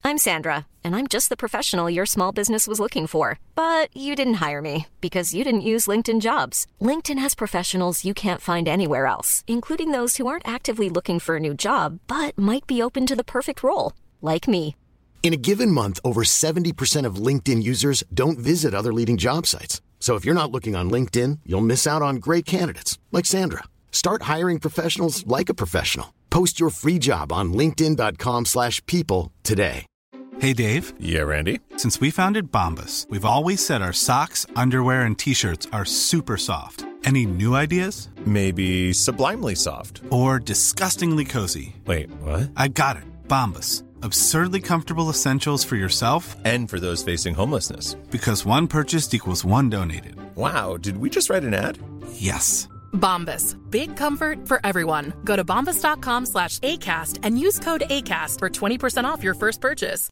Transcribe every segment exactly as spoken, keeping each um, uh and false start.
I'm Sandra, and I'm just the professional your small business was looking for. But you didn't hire me because you didn't use LinkedIn Jobs. LinkedIn has professionals you can't find anywhere else, including those who aren't actively looking for a new job, but might be open to the perfect role, like me. In a given month, over seventy percent of LinkedIn users don't visit other leading job sites. So if you're not looking on LinkedIn, you'll miss out on great candidates like Sandra. Start hiring professionals like a professional. Post your free job on linkedin dot com slash people today. Hey, Dave. Yeah, Randy. Since we founded Bombas, we've always said our socks, underwear, and T-shirts are super soft. Any new ideas? Maybe sublimely soft. Or disgustingly cozy. Wait, what? I got it. Bombas. Absurdly comfortable essentials for yourself and for those facing homelessness. Because one purchased equals one donated. Wow, did we just write an ad? Yes. Bombas. Big comfort for everyone. Go to bombas dot com slash ACAST and use code ACAST for twenty percent off your first purchase.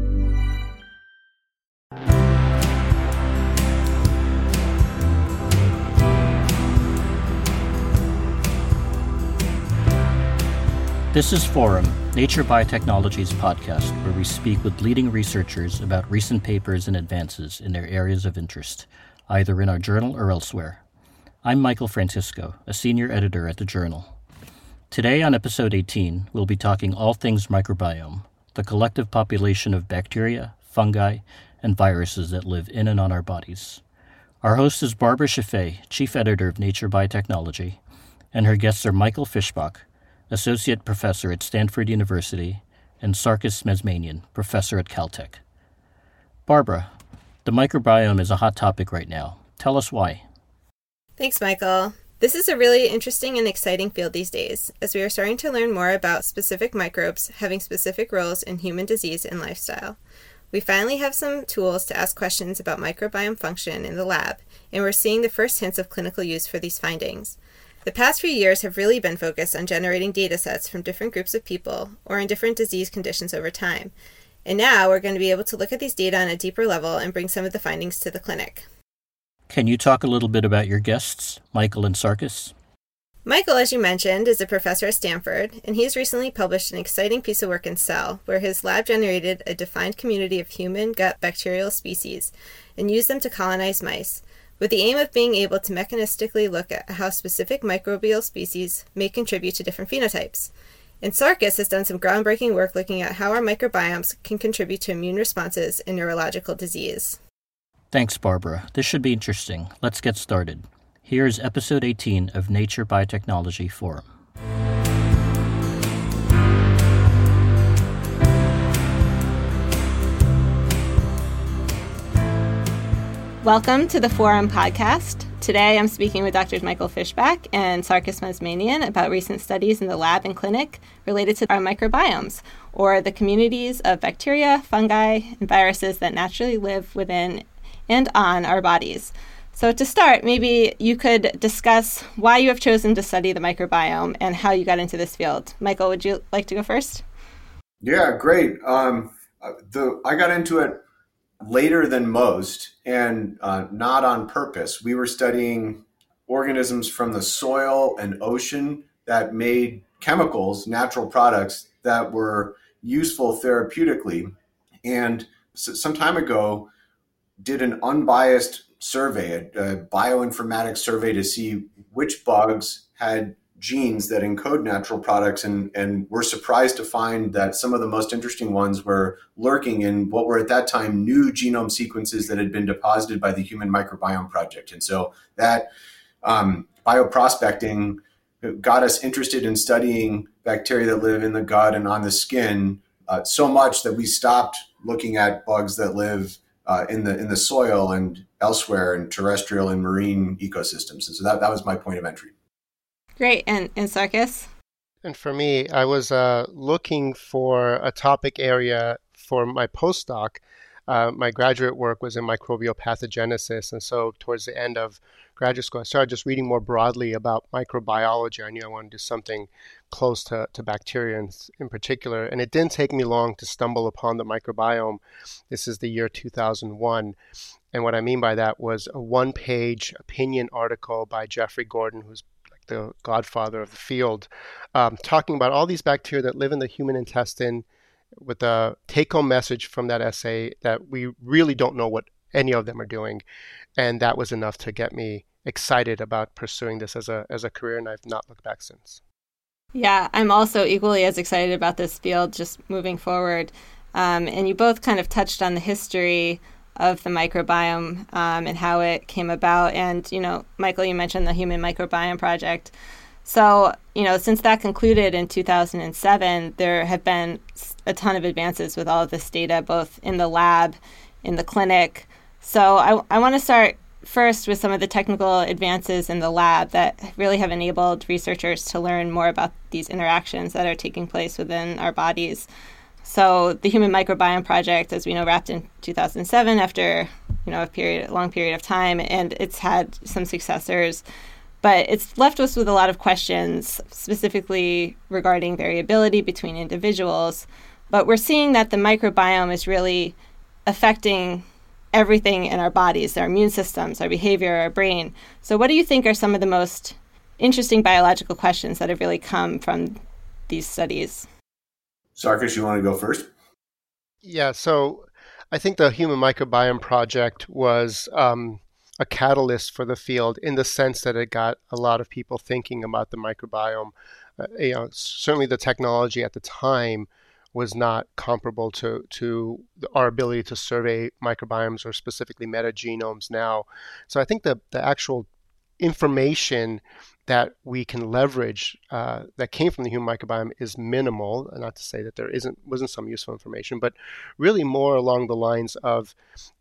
This is Forum, Nature Biotechnology's podcast, where we speak with leading researchers about recent papers and advances in their areas of interest, either in our journal or elsewhere. I'm Michael Francisco, a senior editor at the journal. Today on episode eighteen, we'll be talking all things microbiome, the collective population of bacteria, fungi, and viruses that live in and on our bodies. Our host is Barbara Chaffee, chief editor of Nature Biotechnology, and her guests are Michael Fischbach, associate professor at Stanford University, and Sarkis Mazmanian, professor at Caltech. Barbara, the microbiome is a hot topic right now. Tell us why. Thanks, Michael. This is a really interesting and exciting field these days, as we are starting to learn more about specific microbes having specific roles in human disease and lifestyle. We finally have some tools to ask questions about microbiome function in the lab, and we're seeing the first hints of clinical use for these findings. The past few years have really been focused on generating data sets from different groups of people or in different disease conditions over time. And now we're going to be able to look at these data on a deeper level and bring some of the findings to the clinic. Can you talk a little bit about your guests, Michael and Sarkis? Michael, as you mentioned, is a professor at Stanford, and he's recently published an exciting piece of work in Cell, where his lab generated a defined community of human gut bacterial species and used them to colonize mice, with the aim of being able to mechanistically look at how specific microbial species may contribute to different phenotypes. And Sarkis has done some groundbreaking work looking at how our microbiomes can contribute to immune responses in neurological disease. Thanks, Barbara. This should be interesting. Let's get started. Here is episode eighteen of Nature Biotechnology Forum. Welcome to the Forum podcast. Today I'm speaking with Doctors Michael Fischbach and Sarkis Mazmanian about recent studies in the lab and clinic related to our microbiomes, or the communities of bacteria, fungi, and viruses that naturally live within and on our bodies. So to start, maybe you could discuss why you have chosen to study the microbiome and how you got into this field. Michael, would you like to go first? Yeah, great. Um, the I got into it later than most, and uh, not on purpose. We were studying organisms from the soil and ocean that made chemicals, natural products that were useful therapeutically. And so, some time ago, did an unbiased survey, a, a bioinformatics survey to see which bugs had genes that encode natural products, and, and we're surprised to find that some of the most interesting ones were lurking in what were at that time new genome sequences that had been deposited by the Human Microbiome Project. And so that um, bioprospecting got us interested in studying bacteria that live in the gut and on the skin uh, so much that we stopped looking at bugs that live uh, in the in the soil and elsewhere in terrestrial and marine ecosystems. And so that, that was my point of entry. Great. And, and Sarkis? And for me, I was uh, looking for a topic area for my postdoc. Uh, my graduate work was in microbial pathogenesis. And so towards the end of graduate school, I started just reading more broadly about microbiology. I knew I wanted to do something close to, to bacteria in, in particular. And it didn't take me long to stumble upon the microbiome. This is the year two thousand one. And what I mean by that was a one-page opinion article by Jeffrey Gordon, who's the godfather of the field, um, talking about all these bacteria that live in the human intestine with a take-home message from that essay that we really don't know what any of them are doing. And that was enough to get me excited about pursuing this as a as a career, and I've not looked back since. Yeah, I'm also equally as excited about this field just moving forward. Um, and you both kind of touched on the history of the microbiome um, and how it came about. And, you know, Michael, you mentioned the Human Microbiome Project. So, you know, since that concluded in two thousand seven, there have been a ton of advances with all of this data, both in the lab, in the clinic. So I, I want to start first with some of the technical advances in the lab that really have enabled researchers to learn more about these interactions that are taking place within our bodies. So the Human Microbiome Project, as we know, wrapped in two thousand seven after, you know, a period, a long period of time, and it's had some successors. But it's left us with a lot of questions, specifically regarding variability between individuals. But we're seeing that the microbiome is really affecting everything in our bodies, our immune systems, our behavior, our brain. So what do you think are some of the most interesting biological questions that have really come from these studies? Sarkis, you want to go first? Yeah, so I think the Human Microbiome Project was um, a catalyst for the field in the sense that it got a lot of people thinking about the microbiome. Uh, you know, certainly the technology at the time was not comparable to, to our ability to survey microbiomes or specifically metagenomes now. So I think the, the actual information that we can leverage uh, that came from the human microbiome is minimal. Not to say that there isn't wasn't some useful information, but really more along the lines of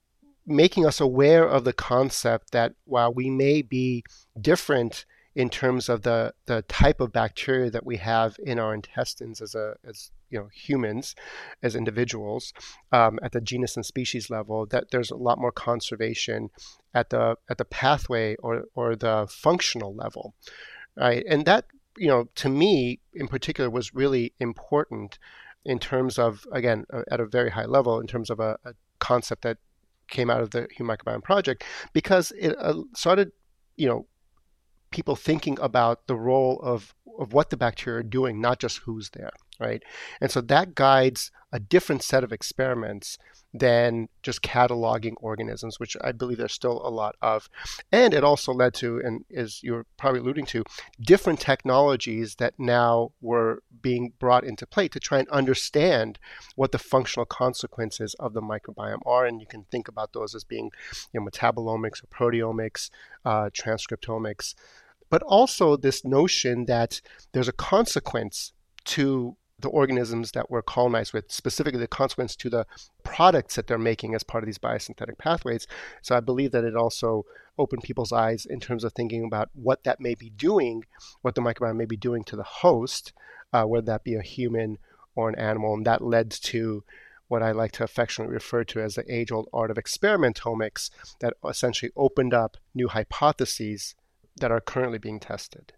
making us aware of the concept that while we may be different in terms of the, the type of bacteria that we have in our intestines as a as you know humans, as individuals, um, at the genus and species level, that there's a lot more conservation at the at the pathway or or the functional level, right? And that, you know, to me in particular was really important in terms of, again, at a very high level, in terms of a, a concept that came out of the Human Microbiome Project, because it uh, started, you know, people thinking about the role of, of what the bacteria are doing, not just who's there, right? And so that guides a different set of experiments than just cataloging organisms, which I believe there's still a lot of. And it also led to, and as you're probably alluding to, different technologies that now were being brought into play to try and understand what the functional consequences of the microbiome are. And you can think about those as being, you know, metabolomics or proteomics, uh, transcriptomics, but also this notion that there's a consequence to the organisms that we're colonized with, specifically the consequence to the products that they're making as part of these biosynthetic pathways. So I believe that it also opened people's eyes in terms of thinking about what that may be doing, what the microbiome may be doing to the host, uh, whether that be a human or an animal. And that led to what I like to affectionately refer to as the age-old art of experimentomics, that essentially opened up new hypotheses that are currently being tested.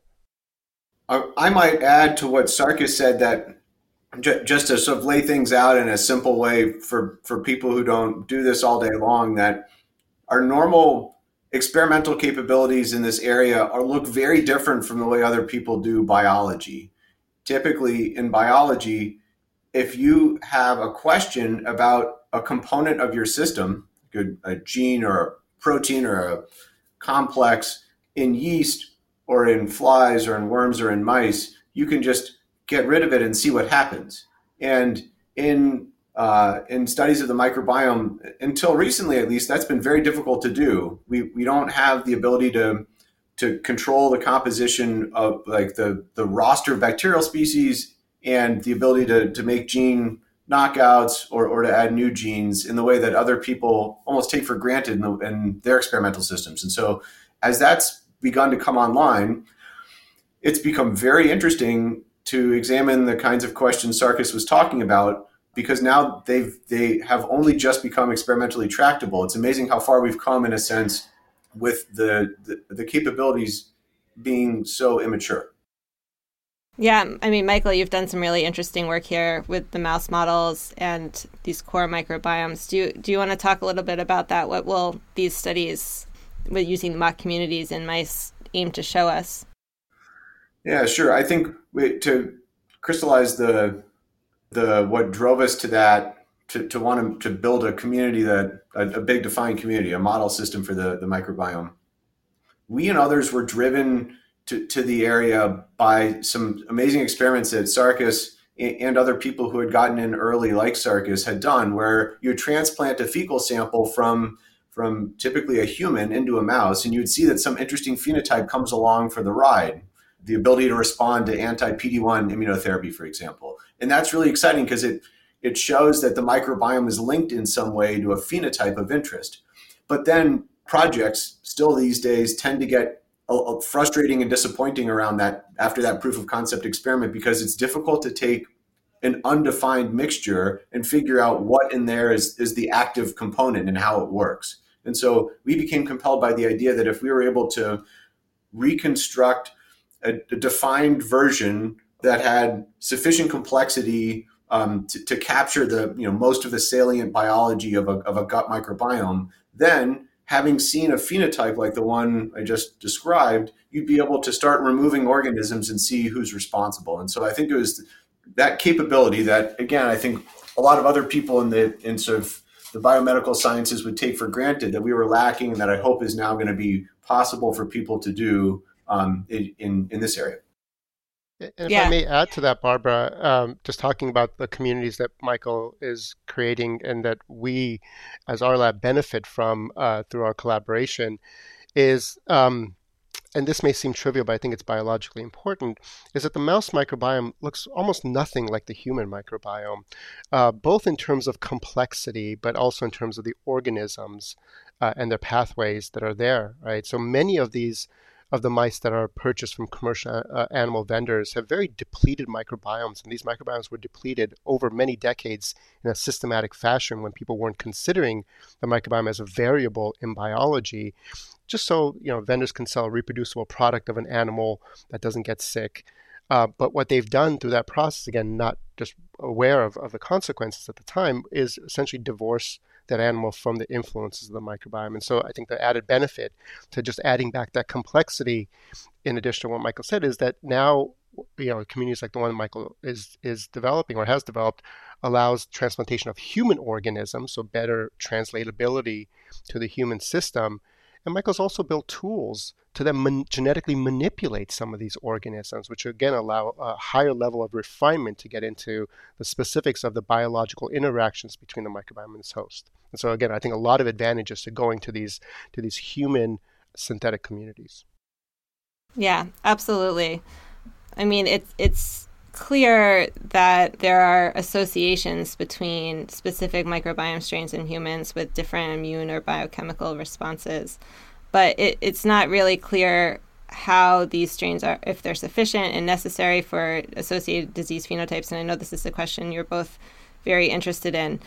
I might add to what Sarkis said that just to sort of lay things out in a simple way for, for people who don't do this all day long, that our normal experimental capabilities in this area are look very different from the way other people do biology. Typically in biology, if you have a question about a component of your system, a gene or a protein or a complex in yeast or in flies or in worms or in mice, you can just get rid of it and see what happens. And in uh, in studies of the microbiome, until recently at least, that's been very difficult to do. We we don't have the ability to to control the composition of like the, the roster of bacterial species and the ability to, to make gene knockouts or, or to add new genes in the way that other people almost take for granted in, the, in their experimental systems. And so as that's begun to come online, it's become very interesting to examine the kinds of questions Sarkis was talking about, because now they've they have only just become experimentally tractable. It's amazing how far we've come in a sense with the the, the capabilities being so immature. Yeah, I mean, Michael, you've done some really interesting work here with the mouse models and these core microbiomes. Do you, do you want to talk a little bit about that? What will these studies with using the mock communities in mice aim to show us? Yeah, sure. I think we, to crystallize the The what drove us to that, to, to want to, to build a community that, a, a big defined community, a model system for the, the microbiome. We and others were driven to, to the area by some amazing experiments that Sarkis and other people who had gotten in early, like Sarkis, had done, where you would transplant a fecal sample from, from typically a human into a mouse, and you would see that some interesting phenotype comes along for the ride, the ability to respond to anti-P D one immunotherapy, for example. And that's really exciting because it, it shows that the microbiome is linked in some way to a phenotype of interest. But then projects still these days tend to get frustrating and disappointing around that after that proof of concept experiment, because it's difficult to take an undefined mixture and figure out what in there is, is the active component and how it works. And so we became compelled by the idea that if we were able to reconstruct a, a defined version that had sufficient complexity um, to, to capture the, you know, most of the salient biology of a, of a gut microbiome, then having seen a phenotype like the one I just described, you'd be able to start removing organisms and see who's responsible. And so I think it was that capability that, again, I think a lot of other people in the in sort of the biomedical sciences would take for granted that we were lacking, and that I hope is now going to be possible for people to do um, in, in in this area. And if Yeah. I may add to that, Barbara, um, just talking about the communities that Michael is creating and that we as our lab benefit from uh, through our collaboration is, um, and this may seem trivial, but I think it's biologically important, is that the mouse microbiome looks almost nothing like the human microbiome, uh, both in terms of complexity, but also in terms of the organisms uh, and their pathways that are there, right? So many of these of the mice that are purchased from commercial uh, animal vendors have very depleted microbiomes, and these microbiomes were depleted over many decades in a systematic fashion when people weren't considering the microbiome as a variable in biology, just so, you know, vendors can sell a reproducible product of an animal that doesn't get sick. Uh, but what they've done through that process, again, not just aware of, of the consequences at the time, is essentially divorce that animal from the influences of the microbiome. And so I think the added benefit to just adding back that complexity, in addition to what Michael said, is that now, you know, communities like the one Michael is is developing or has developed allows transplantation of human organisms, so better translatability to the human system. And Michael's also built tools to then man- genetically manipulate some of these organisms, which again allow a higher level of refinement to get into the specifics of the biological interactions between the microbiome and its host. And so again, I think a lot of advantages to going to these to these human synthetic communities. Yeah, absolutely. I mean, it's it's clear that there are associations between specific microbiome strains in humans with different immune or biochemical responses, but it, it's not really clear how these strains are, if they're sufficient and necessary for associated disease phenotypes. And I know this is a question you're both very interested in.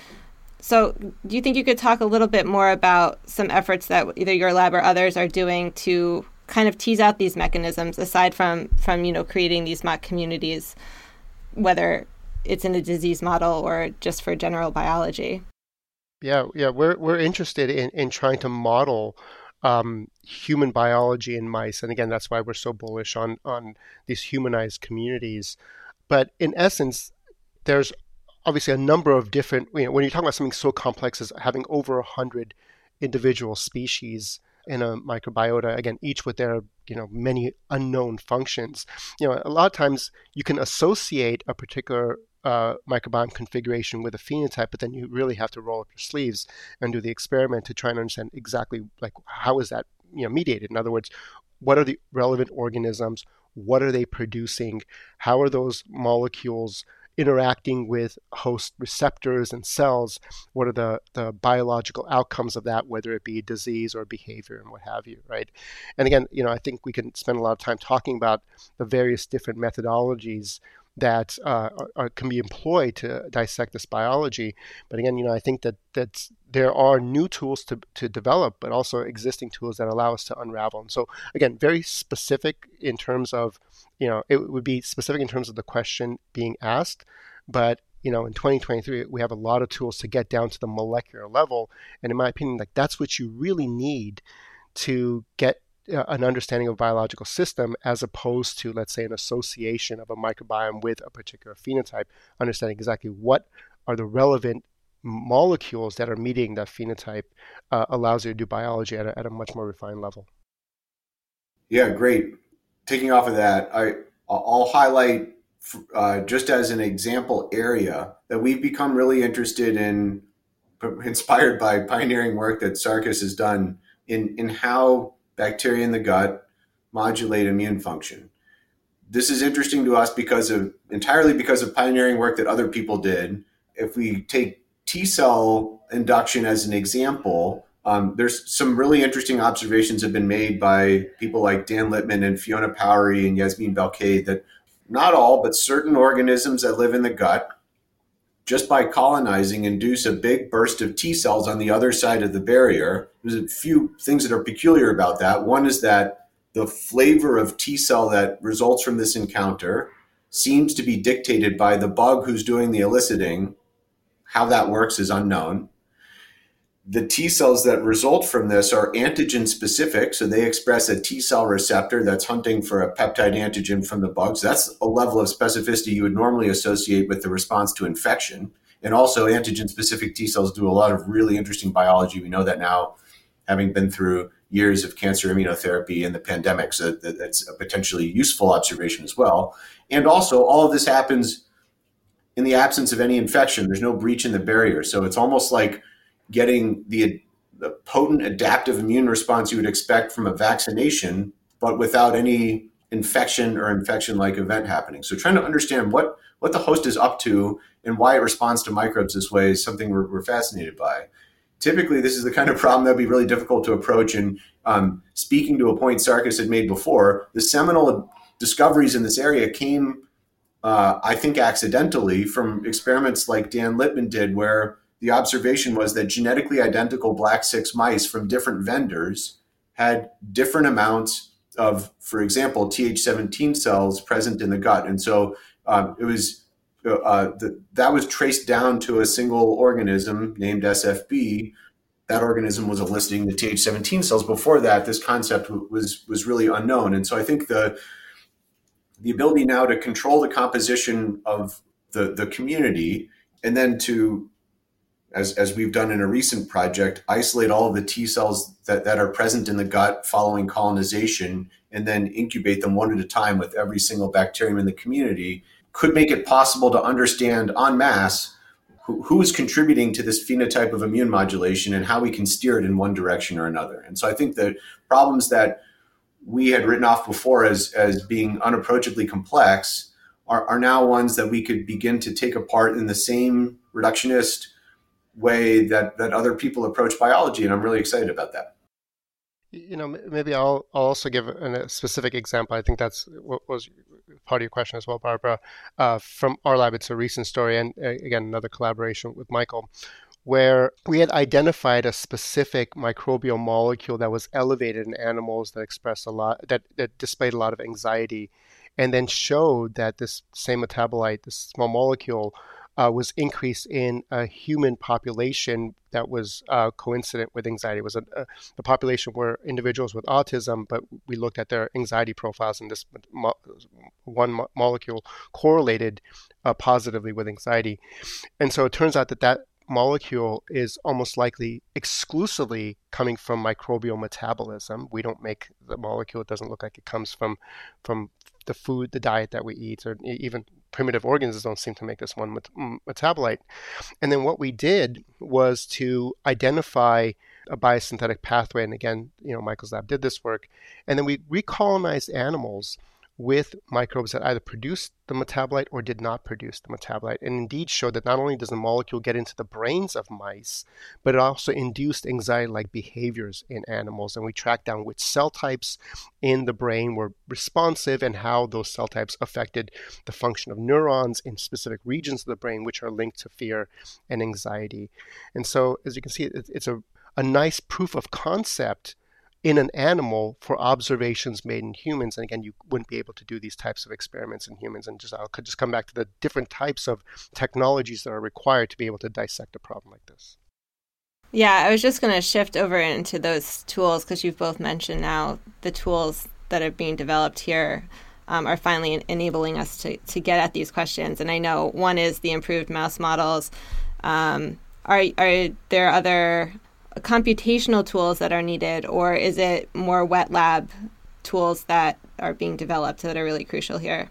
So do you think you could talk a little bit more about some efforts that either your lab or others are doing to kind of tease out these mechanisms, aside from, from you know, creating these mock communities, whether it's in a disease model or just for general biology? Yeah, yeah, we're we're interested in, in trying to model um, human biology in mice, and again, that's why we're so bullish on on these humanized communities. But in essence, there's obviously a number of different, you know, when you're talking about something so complex as having over a hundred individual species in a microbiota, again, each with their, you know, many unknown functions. You know, a lot of times you can associate a particular uh, microbiome configuration with a phenotype, but then you really have to roll up your sleeves and do the experiment to try and understand exactly, like, how is that, you know, mediated? In other words, what are the relevant organisms? What are they producing? How are those molecules interacting with host receptors and cells? What are the, the biological outcomes of that, whether it be disease or behavior and what have you, right? And again, you know, I think we can spend a lot of time talking about the various different methodologies that uh, are, are, can be employed to dissect this biology. But again, you know, I think that that's, there are new tools to, to develop, but also existing tools that allow us to unravel. And so again, very specific in terms of, you know, it would be specific in terms of the question being asked, but you know, in twenty twenty-three, we have a lot of tools to get down to the molecular level. And in my opinion, like, that's what you really need to get uh, an understanding of biological system as opposed to, let's say, an association of a microbiome with a particular phenotype, understanding exactly what are the relevant molecules that are meeting that phenotype uh, allows you to do biology at a, at a much more refined level. Yeah, great. Taking off of that, I, I'll highlight uh, just as an example area that we've become really interested in, inspired by pioneering work that Sarkis has done in, in how bacteria in the gut modulate immune function. This is interesting to us because of entirely because of pioneering work that other people did. If we take T cell induction as an example, um, there's some really interesting observations have been made by people like Dan Littman and Fiona Powery and Yasmin Belkaid that not all, but certain organisms that live in the gut, just by colonizing, induce a big burst of T cells on the other side of the barrier. There's a few things that are peculiar about that. One is that the flavor of T cell that results from this encounter seems to be dictated by the bug who's doing the eliciting. How that works is unknown. The T cells that result from this are antigen specific, so they express a T cell receptor that's hunting for a peptide antigen from the bugs. That's a level of specificity you would normally associate with the response to infection. And also antigen specific T cells do a lot of really interesting biology. We know that now, having been through years of cancer immunotherapy and the pandemic, so that that's a potentially useful observation as well. And also all of this happens in the absence of any infection. There's no breach in the barrier. So it's almost like getting the, the potent adaptive immune response you would expect from a vaccination, but without any infection or infection-like event happening. So trying to understand what, what the host is up to and why it responds to microbes this way is something we're, we're fascinated by. Typically, this is the kind of problem that would be really difficult to approach. And um, speaking to a point Sarkis had made before, the seminal discoveries in this area came, uh, I think, accidentally from experiments like Dan Littman did, where the observation was that genetically identical black six mice from different vendors had different amounts of, for example, T H seventeen cells present in the gut. And so um, it was uh, the, that was traced down to a single organism named S F B. That organism was eliciting the T H seventeen cells. Before that, this concept was was really unknown. And so I think the the ability now to control the composition of the, the community and then to As, as we've done in a recent project, isolate all of the T cells that, that are present in the gut following colonization and then incubate them one at a time with every single bacterium in the community could make it possible to understand en masse who, who is contributing to this phenotype of immune modulation and how we can steer it in one direction or another. And so I think the problems that we had written off before as, as being unapproachably complex are, are now ones that we could begin to take apart in the same reductionist way that, that other people approach biology. And I'm really excited about that. You know, maybe I'll, I'll also give a specific example. I think that's what was part of your question as well, Barbara. Uh, from our lab, it's a recent story, and uh, again, another collaboration with Michael, where we had identified a specific microbial molecule that was elevated in animals that expressed a lot, that, that displayed a lot of anxiety, and then showed that this same metabolite, this small molecule, Uh, was increased in a human population that was uh, coincident with anxiety. It was a, a, the population were individuals with autism, but we looked at their anxiety profiles, and this mo- one mo- molecule correlated uh, positively with anxiety. And so it turns out that that molecule is almost likely exclusively coming from microbial metabolism. We don't make the molecule. It doesn't look like it comes from from the food, the diet that we eat, or even primitive organisms don't seem to make this one met- metabolite. And then what we did was to identify a biosynthetic pathway. And again, you know, Michael's lab did this work. And then we recolonized animals with microbes that either produced the metabolite or did not produce the metabolite, and indeed showed that not only does the molecule get into the brains of mice, but it also induced anxiety-like behaviors in animals. And we tracked down which cell types in the brain were responsive and how those cell types affected the function of neurons in specific regions of the brain, which are linked to fear and anxiety. And so, as you can see, it's a, a nice proof of concept in an animal for observations made in humans. And again, you wouldn't be able to do these types of experiments in humans. And just I could just come back to the different types of technologies that are required to be able to dissect a problem like this. Yeah, I was just going to shift over into those tools because you've both mentioned now the tools that are being developed here um, are finally enabling us to, to get at these questions. And I know one is the improved mouse models. Um, are, are there other computational tools that are needed, or is it more wet lab tools that are being developed that are really crucial here?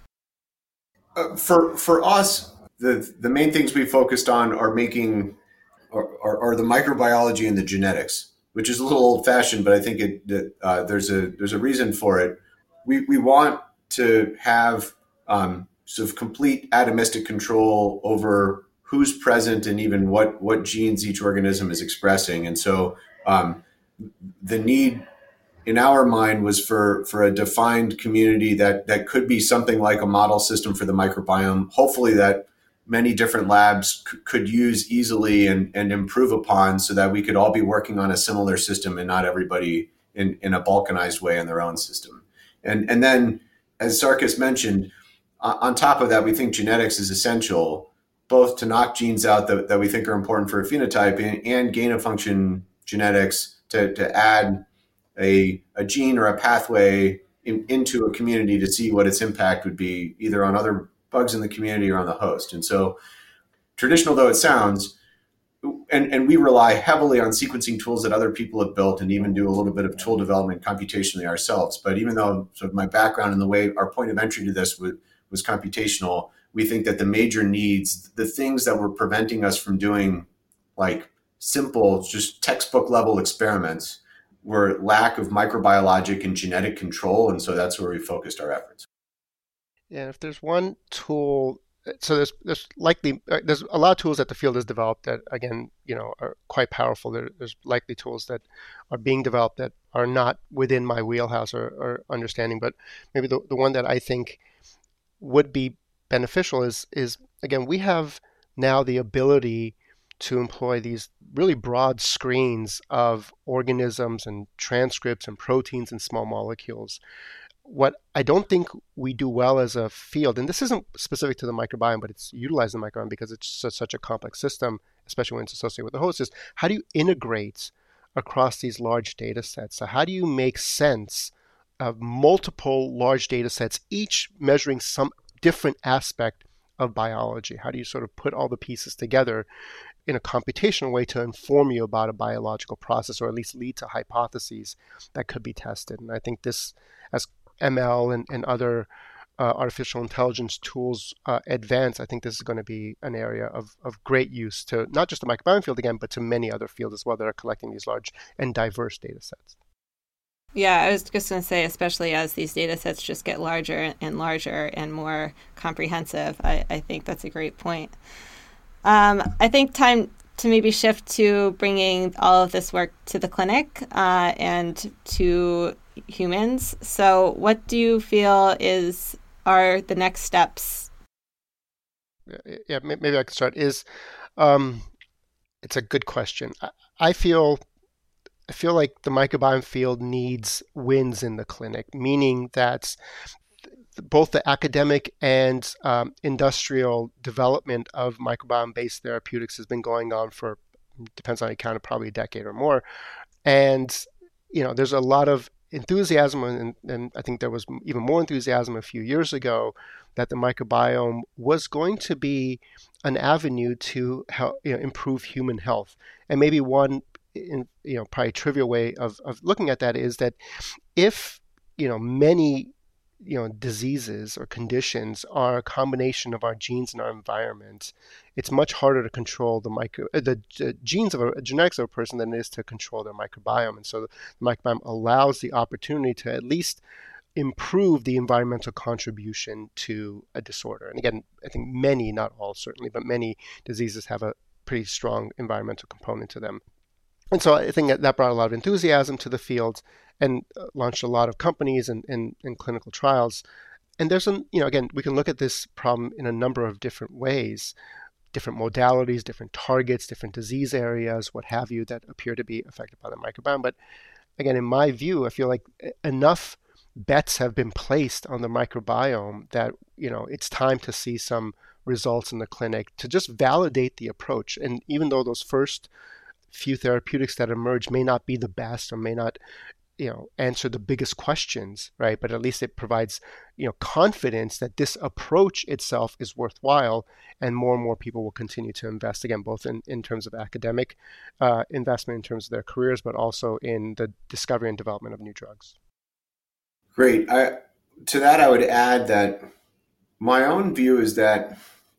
Uh, for for us, the the main things we focused on are making are, are, are the microbiology and the genetics, which is a little old fashioned, but I think it that, uh, there's a there's a reason for it. We we want to have um, sort of complete atomistic control over who's present and even what what genes each organism is expressing, and so um, the need in our mind was for for a defined community that that could be something like a model system for the microbiome, hopefully that many different labs c- could use easily and, and improve upon, so that we could all be working on a similar system and not everybody in, in a balkanized way in their own system. And and then, as Sarkis mentioned, uh, on top of that, we think genetics is essential, both to knock genes out that, that we think are important for a phenotype and, and gain of function genetics to, to add a, a gene or a pathway in, into a community to see what its impact would be either on other bugs in the community or on the host. And so, traditional though it sounds, and, and we rely heavily on sequencing tools that other people have built and even do a little bit of tool development computationally ourselves. But even though sort of my background and the way our point of entry to this was, was computational, we think that the major needs, the things that were preventing us from doing like simple, just textbook level experiments, were lack of microbiologic and genetic control. And so that's where we focused our efforts. Yeah, if there's one tool, so there's there's likely there's a lot of tools that the field has developed that, again, you know, are quite powerful. There, there's likely tools that are being developed that are not within my wheelhouse or, or understanding. But maybe the the one that I think would be beneficial is is again, we have now the ability to employ these really broad screens of organisms and transcripts and proteins and small molecules. What I don't think we do well as a field, and this isn't specific to the microbiome, but it's utilized in the microbiome because it's such, such a complex system, especially when it's associated with the host, is how do you integrate across these large data sets? So how do you make sense of multiple large data sets, each measuring some different aspect of biology? How do you sort of put all the pieces together in a computational way to inform you about a biological process, or at least lead to hypotheses that could be tested? And I think this, as M L and, and other uh, artificial intelligence tools uh, advance, I think this is going to be an area of, of great use to not just the microbiome field again, but to many other fields as well that are collecting these large and diverse data sets. Yeah, I was just going to say, especially as these data sets just get larger and larger and more comprehensive, I, I think that's a great point. Um, I think time to maybe shift to bringing all of this work to the clinic uh, and to humans. So what do you feel is are the next steps? Yeah, maybe I can start. Is um, it's a good question. I, I feel I feel like the microbiome field needs wins in the clinic, meaning that both the academic and um, industrial development of microbiome-based therapeutics has been going on for, depends on how you count it, probably a decade or more. And, you know, there's a lot of enthusiasm, and, and I think there was even more enthusiasm a few years ago that the microbiome was going to be an avenue to help, you know, improve human health. And maybe one, in, you know, probably trivial way of, of looking at that is that if, you know, many you know, diseases or conditions are a combination of our genes and our environment, it's much harder to control the micro, the, the genes of a genetics of a person than it is to control their microbiome. And so the microbiome allows the opportunity to at least improve the environmental contribution to a disorder. And again, I think many, not all certainly, but many diseases have a pretty strong environmental component to them. And so I think that, that brought a lot of enthusiasm to the field and launched a lot of companies and, and, and clinical trials. And there's, an, you know, again, we can look at this problem in a number of different ways, different modalities, different targets, different disease areas, what have you, that appear to be affected by the microbiome. But again, in my view, I feel like enough bets have been placed on the microbiome that, you know, it's time to see some results in the clinic to just validate the approach. And even though those first few therapeutics that emerge may not be the best or may not, you know, answer the biggest questions, right? But at least it provides, you know, confidence that this approach itself is worthwhile, and more and more people will continue to invest, again, both in, in terms of academic uh, investment in terms of their careers, but also in the discovery and development of new drugs. Great. I, to that, I would add that my own view is that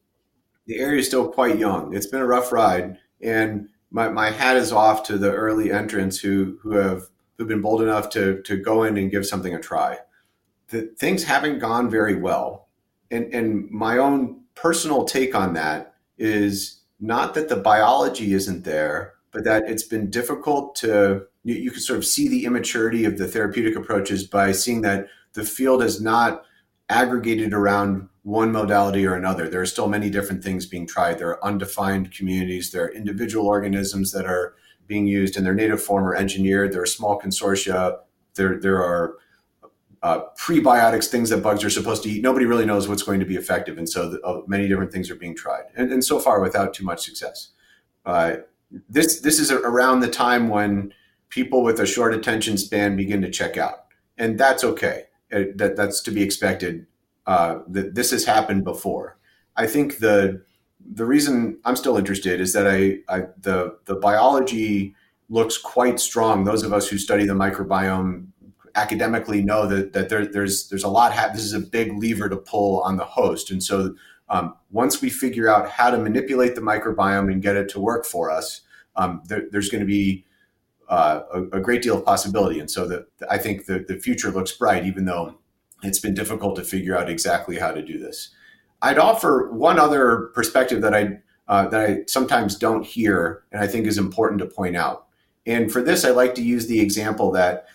the area is still quite young. It's been a rough ride, and my, my hat is off to the early entrants who who have who've been bold enough to to go in and give something a try. The things haven't gone very well, and and my own personal take on that is not that the biology isn't there, but that it's been difficult to. You, you can sort of see the immaturity of the therapeutic approaches by seeing that the field is not aggregated around one modality or another. There are still many different things being tried. There are undefined communities. There are individual organisms that are being used in their native form or engineered. There are small consortia. There, there are uh, prebiotics, things that bugs are supposed to eat. Nobody really knows what's going to be effective. And so the, uh, many different things are being tried. And, and so far without too much success. Uh, this, this is around the time when people with a short attention span begin to check out. And that's okay. It, that, that's to be expected. Uh, that this has happened before. I think the the reason I'm still interested is that I, I the the biology looks quite strong. Those of us who study the microbiome academically know that that there, there's there's a lot. Ha- this is a big lever to pull on the host, and so um, once we figure out how to manipulate the microbiome and get it to work for us, um, there, there's going to be uh, a, a great deal of possibility. And so the, I think the the future looks bright, even though it's been difficult to figure out exactly how to do this. I'd offer one other perspective that I uh, that I sometimes don't hear, and I think is important to point out. And for this, I like to use the example that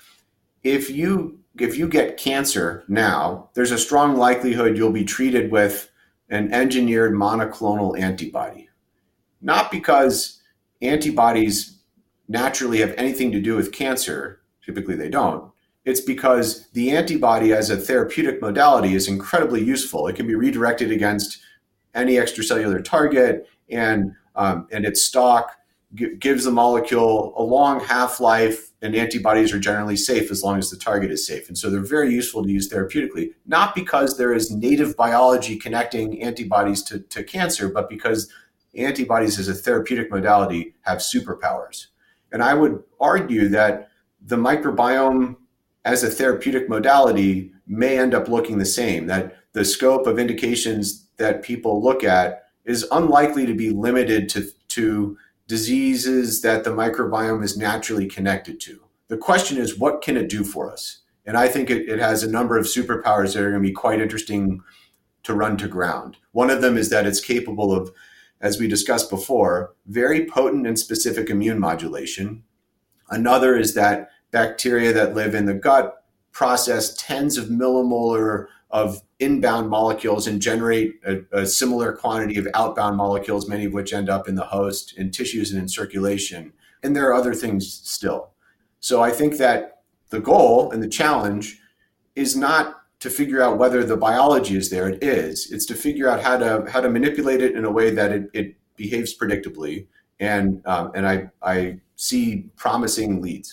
if you if you get cancer now, there's a strong likelihood you'll be treated with an engineered monoclonal antibody. Not because antibodies naturally have anything to do with cancer, typically they don't. It's because the antibody as a therapeutic modality is incredibly useful. It can be redirected against any extracellular target, and um, and its stock g- gives the molecule a long half-life, and antibodies are generally safe as long as the target is safe. And so they're very useful to use therapeutically, not because there is native biology connecting antibodies to, to cancer, but because antibodies as a therapeutic modality have superpowers. And I would argue that the microbiome as a therapeutic modality may end up looking the same, that the scope of indications that people look at is unlikely to be limited to, to diseases that the microbiome is naturally connected to. The question is, what can it do for us? And I think it, it has a number of superpowers that are going to be quite interesting to run to ground. One of them is that it's capable of, as we discussed before, very potent and specific immune modulation. Another is that bacteria that live in the gut process tens of millimolar of inbound molecules and generate a, a similar quantity of outbound molecules, many of which end up in the host, in tissues and in circulation. And there are other things still. So I think that the goal and the challenge is not to figure out whether the biology is there. It is. It's to figure out how to how to manipulate it in a way that it, it behaves predictably. And um, and I I see promising leads.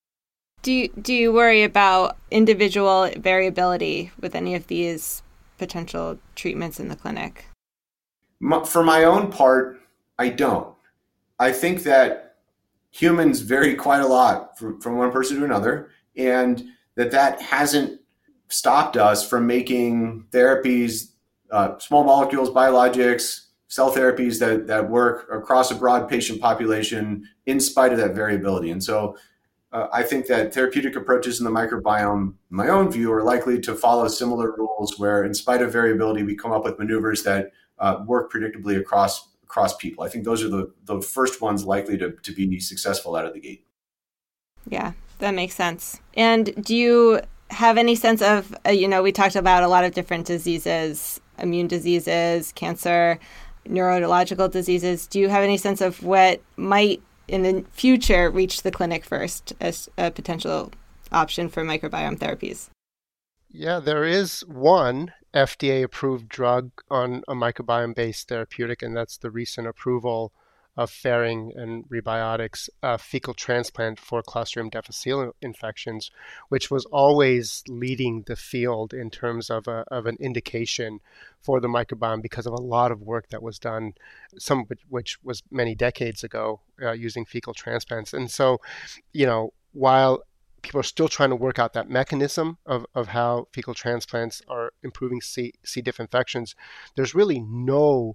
Do you, do you worry about individual variability with any of these potential treatments in the clinic? For my own part, I don't. I think that humans vary quite a lot from, from one person to another, and that that hasn't stopped us from making therapies, uh, small molecules, biologics, cell therapies that, that work across a broad patient population in spite of that variability. And so Uh, I think that therapeutic approaches in the microbiome, in my own view, are likely to follow similar rules where, in spite of variability, we come up with maneuvers that uh, work predictably across across people. I think those are the, the first ones likely to, to be successful out of the gate. Yeah, that makes sense. And do you have any sense of, uh, you know, we talked about a lot of different diseases, immune diseases, cancer, neurological diseases. Do you have any sense of what might in the future reach the clinic first as a potential option for microbiome therapies? Yeah, there is one F D A-approved drug on a microbiome-based therapeutic, and that's the recent approval of Ferring and Rebiotics uh, fecal transplant for Clostridium difficile infections, which was always leading the field in terms of a, of an indication for the microbiome because of a lot of work that was done, some of which, which was many decades ago, uh, using fecal transplants. And so, you know, while people are still trying to work out that mechanism of, of how fecal transplants are improving C, C. diff infections, there's really no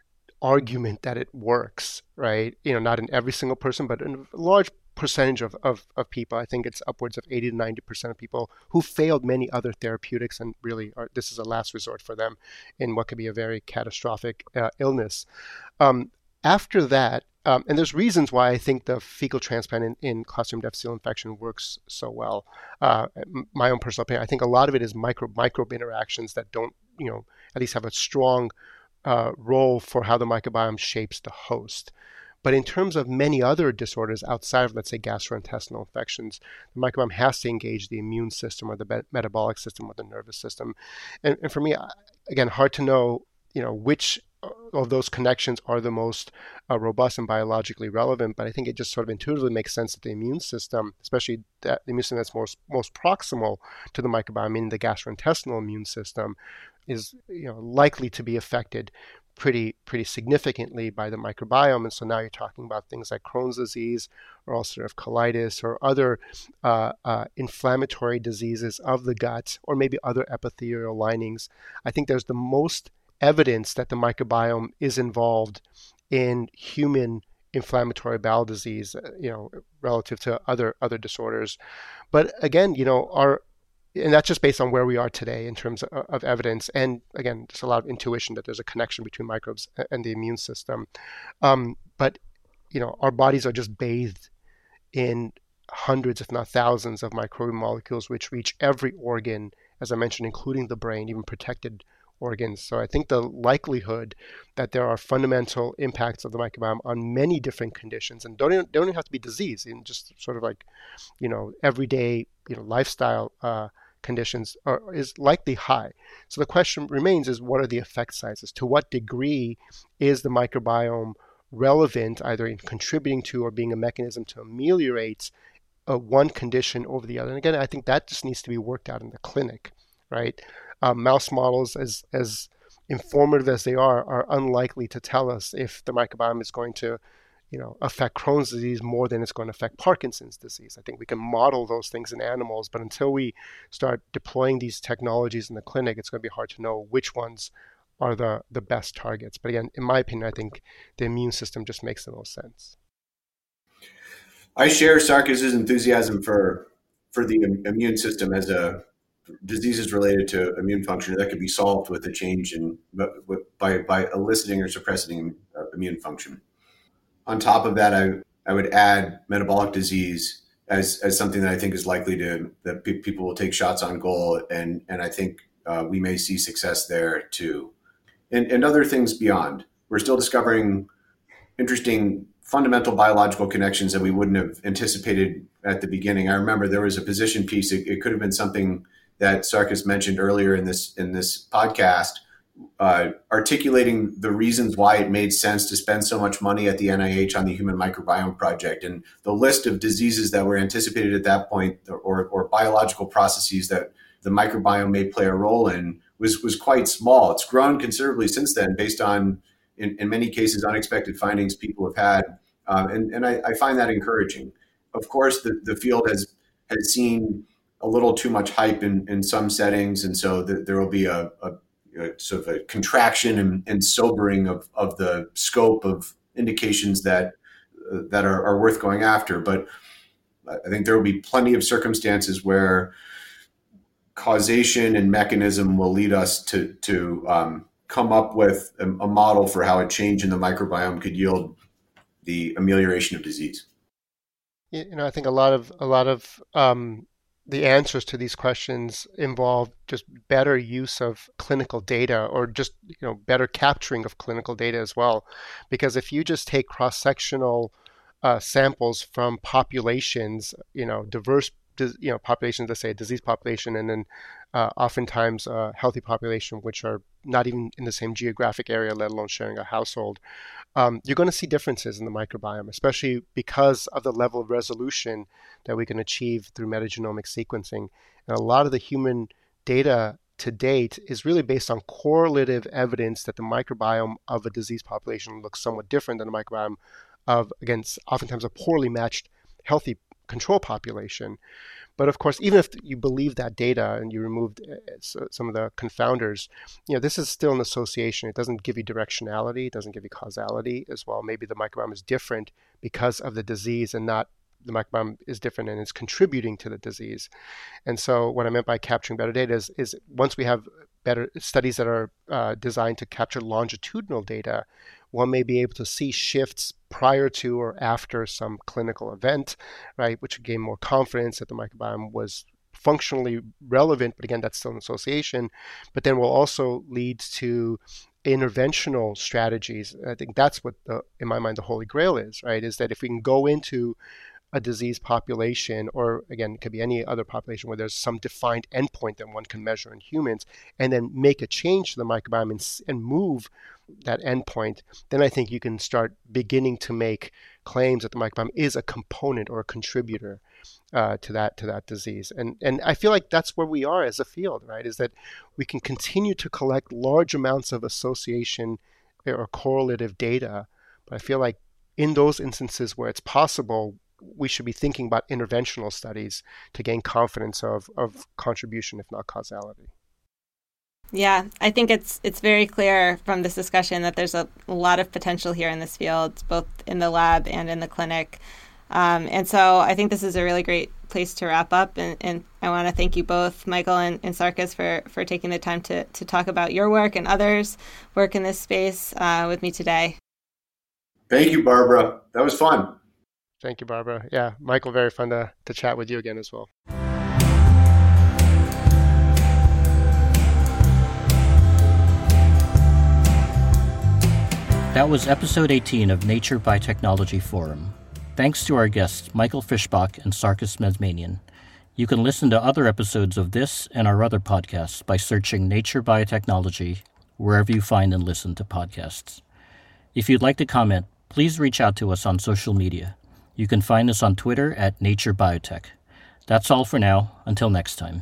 argument that it works, right? You know, not in every single person, but in a large percentage of, of, of people. I think it's upwards of eighty to ninety percent of people who failed many other therapeutics and really are, this is a last resort for them in what could be a very catastrophic uh, illness. Um, after that, um, and there's reasons why I think the fecal transplant in, in Clostridium difficile infection works so well. Uh, my own personal opinion, I think a lot of it is micro microbe interactions that don't, you know, at least have a strong Uh, role for how the microbiome shapes the host. But in terms of many other disorders outside of, let's say, gastrointestinal infections, the microbiome has to engage the immune system or the be- metabolic system or the nervous system. And, and for me, again, hard to know, you know, which of those connections are the most uh, robust and biologically relevant. But I think it just sort of intuitively makes sense that the immune system, especially that the immune system that's most most proximal to the microbiome, meaning the gastrointestinal immune system, is, you know, likely to be affected pretty pretty significantly by the microbiome. And so now you're talking about things like Crohn's disease or ulcerative colitis or other uh, uh, inflammatory diseases of the gut, or maybe other epithelial linings. I think there's the most evidence that the microbiome is involved in human inflammatory bowel disease, you know, relative to other other disorders. But again, you know, our and that's just based on where we are today in terms of, of evidence. And again, there's a lot of intuition that there's a connection between microbes and the immune system. Um, but, you know, our bodies are just bathed in hundreds, if not thousands, of microbial molecules, which reach every organ, as I mentioned, including the brain, even protected organs. So I think the likelihood that there are fundamental impacts of the microbiome on many different conditions, and don't even, don't even have to be disease, and just sort of like, you know, everyday, you know, lifestyle uh, conditions are, is likely high. So the question remains is, what are the effect sizes? To what degree is the microbiome relevant, either in contributing to or being a mechanism to ameliorate uh, one condition over the other? And again, I think that just needs to be worked out in the clinic, right? Uh, mouse models, as as informative as they are, are unlikely to tell us if the microbiome is going to, you know, affect Crohn's disease more than it's going to affect Parkinson's disease. I think we can model those things in animals, but until we start deploying these technologies in the clinic, it's going to be hard to know which ones are the, the best targets. But again, in my opinion, I think the immune system just makes the most sense. I share Sarkis's enthusiasm for for the immune system as a diseases related to immune function that could be solved with a change in by by eliciting or suppressing immune function. On top of that, I I would add metabolic disease as as something that I think is likely to that pe- people will take shots on goal, and and I think uh, we may see success there too, and and other things beyond. We're still discovering interesting fundamental biological connections that we wouldn't have anticipated at the beginning. I remember there was a position piece. It, it could have been something that Sarkis mentioned earlier in this in this podcast, uh, articulating the reasons why it made sense to spend so much money at the N I H on the Human Microbiome Project, and the list of diseases that were anticipated at that point, or, or biological processes that the microbiome may play a role in, was was quite small. It's grown considerably since then, based on, in, in many cases, unexpected findings people have had, um, and and I, I find that encouraging. Of course, the, the field has has seen a little too much hype in, in some settings. And so the, there will be a, a, a sort of a contraction and, and sobering of, of the scope of indications that uh, that are, are worth going after. But I think there will be plenty of circumstances where causation and mechanism will lead us to, to um, come up with a, a model for how a change in the microbiome could yield the amelioration of disease. You know, I think a lot of, a lot of, um, the answers to these questions involve just better use of clinical data, or just, you know, better capturing of clinical data as well. Because if you just take cross-sectional uh, samples from populations, you know, diverse, you know, populations, let's say a disease population, and then uh, oftentimes a healthy population, which are not even in the same geographic area, let alone sharing a household, um, you're going to see differences in the microbiome, especially because of the level of resolution that we can achieve through metagenomic sequencing. And a lot of the human data to date is really based on correlative evidence that the microbiome of a disease population looks somewhat different than the microbiome of, again, oftentimes a poorly matched healthy control population. But of course, even if you believe that data and you removed some of the confounders, you know, this is still an association. It doesn't give you directionality. It doesn't give you causality as well. Maybe the microbiome is different because of the disease and not the microbiome is different and it's contributing to the disease. And so what I meant by capturing better data is, is once we have better studies that are uh, designed to capture longitudinal data, one may be able to see shifts prior to or after some clinical event, right, which would gain more confidence that the microbiome was functionally relevant, but again, that's still an association, but then will also lead to interventional strategies. I think that's what, the, in my mind, the holy grail is, right, is that if we can go into a disease population, or again, it could be any other population where there's some defined endpoint that one can measure in humans, and then make a change to the microbiome and, and move that endpoint, then I think you can start beginning to make claims that the microbiome is a component or a contributor uh, to that to that disease. And and I feel like that's where we are as a field, right? Is that we can continue to collect large amounts of association or correlative data, but I feel like in those instances where it's possible, we should be thinking about interventional studies to gain confidence of, of contribution, if not causality. Yeah, I think it's it's very clear from this discussion that there's a lot of potential here in this field, both in the lab and in the clinic. Um, and so I think this is a really great place to wrap up. And, and I want to thank you both, Michael and, and Sarkis, for, for taking the time to, to talk about your work and others' work in this space uh, with me today. Thank you, Barbara. That was fun. Thank you, Barbara. Yeah, Michael, very fun to, to chat with you again as well. That was episode eighteen of Nature Biotechnology Forum. Thanks to our guests, Michael Fischbach and Sarkis Mazmanian. You can listen to other episodes of this and our other podcasts by searching Nature Biotechnology wherever you find and listen to podcasts. If you'd like to comment, please reach out to us on social media. You can find us on Twitter at Nature Biotech. That's all for now. Until next time.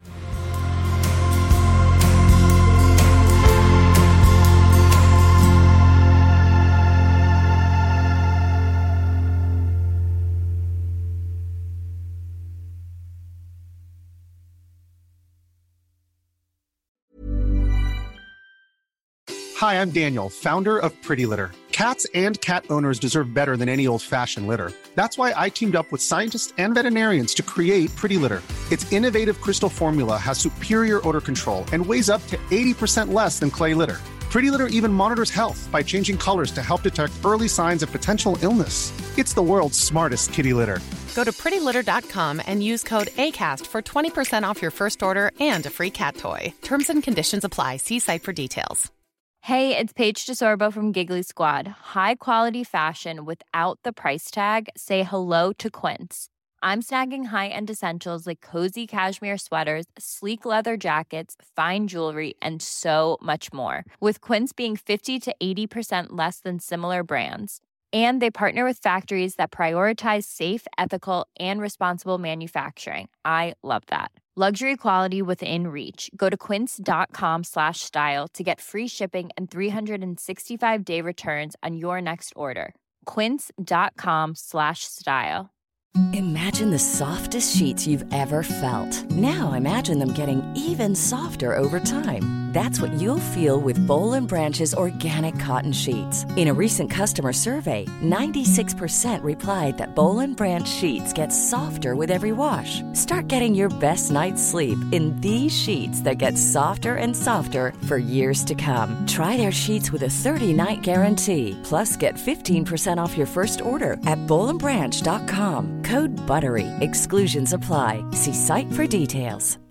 Hi, I'm Daniel, founder of Pretty Litter. Cats and cat owners deserve better than any old-fashioned litter. That's why I teamed up with scientists and veterinarians to create Pretty Litter. Its innovative crystal formula has superior odor control and weighs up to eighty percent less than clay litter. Pretty Litter even monitors health by changing colors to help detect early signs of potential illness. It's the world's smartest kitty litter. Go to pretty litter dot com and use code ACAST for twenty percent off your first order and a free cat toy. Terms and conditions apply. See site for details. Hey, it's Paige DeSorbo from Giggly Squad. High quality fashion without the price tag. Say hello to Quince. I'm snagging high-end essentials like cozy cashmere sweaters, sleek leather jackets, fine jewelry, and so much more. With Quince being fifty to eighty percent less than similar brands. And they partner with factories that prioritize safe, ethical, and responsible manufacturing. I love that. Luxury quality within reach. Go to quince.com slash style to get free shipping and three sixty-five day returns on your next order. Quince.com slash style. Imagine the softest sheets you've ever felt. Now imagine them getting even softer over time. That's what you'll feel with Boll and Branch's organic cotton sheets. In a recent customer survey, ninety-six percent replied that Boll and Branch sheets get softer with every wash. Start getting your best night's sleep in these sheets that get softer and softer for years to come. Try their sheets with a thirty-night guarantee. Plus, get fifteen percent off your first order at boll and branch dot com. Code BUTTERY. Exclusions apply. See site for details.